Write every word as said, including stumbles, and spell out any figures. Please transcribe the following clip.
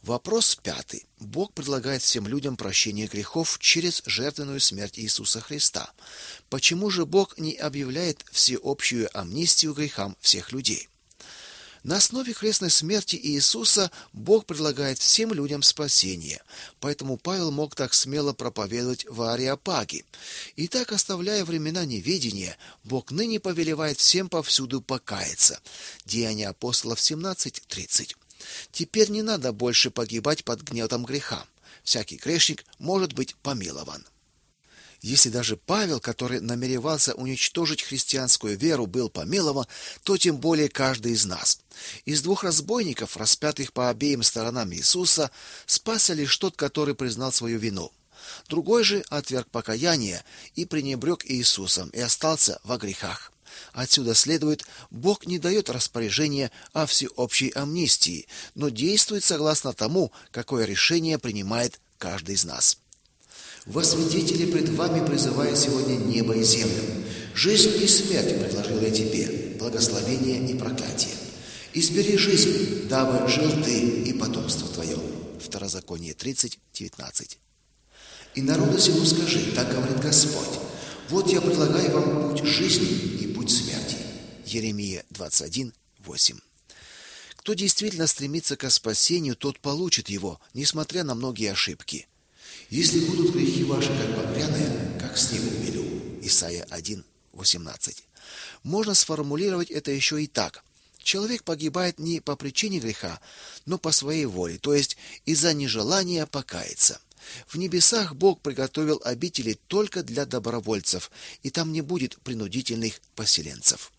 Вопрос пятый. Бог предлагает всем людям прощение грехов через жертвенную смерть Иисуса Христа. Почему же Бог не объявляет всеобщую амнистию грехам всех людей? На основе крестной смерти Иисуса Бог предлагает всем людям спасение, поэтому Павел мог так смело проповедовать в Ареопаге. И так, оставляя времена неведения, Бог ныне повелевает всем повсюду покаяться. Деяния апостолов семнадцать тридцать. Теперь не надо больше погибать под гнетом греха. Всякий грешник может быть помилован. Если даже Павел, который намеревался уничтожить христианскую веру, был помилован, то тем более каждый из нас. Из двух разбойников, распятых по обеим сторонам Иисуса, спасся лишь тот, который признал свою вину. Другой же отверг покаяние и пренебрег Иисусом и остался во грехах. Отсюда следует, Бог не дает распоряжения о всеобщей амнистии, но действует согласно тому, какое решение принимает каждый из нас. Во свидетели пред вами призываю сегодня небо и землю. Жизнь и смерть предложил я тебе, благословение и проклятие. Избери жизнь, дабы жил ты и потомство твое. Второзаконие тридцать девятнадцать. И народу сему скажи, так говорит Господь, вот я предлагаю вам путь жизни и путь смерти. Еремия двадцать один восемь. Кто действительно стремится к спасению, тот получит его, несмотря на многие ошибки. Если будут грехи ваши как багряные, как снег убелю. Исайя один восемнадцать. Можно сформулировать это еще и так. Человек погибает не по причине греха, но по своей воле, то есть из-за нежелания покаяться. В небесах Бог приготовил обители только для добровольцев, и там не будет принудительных поселенцев.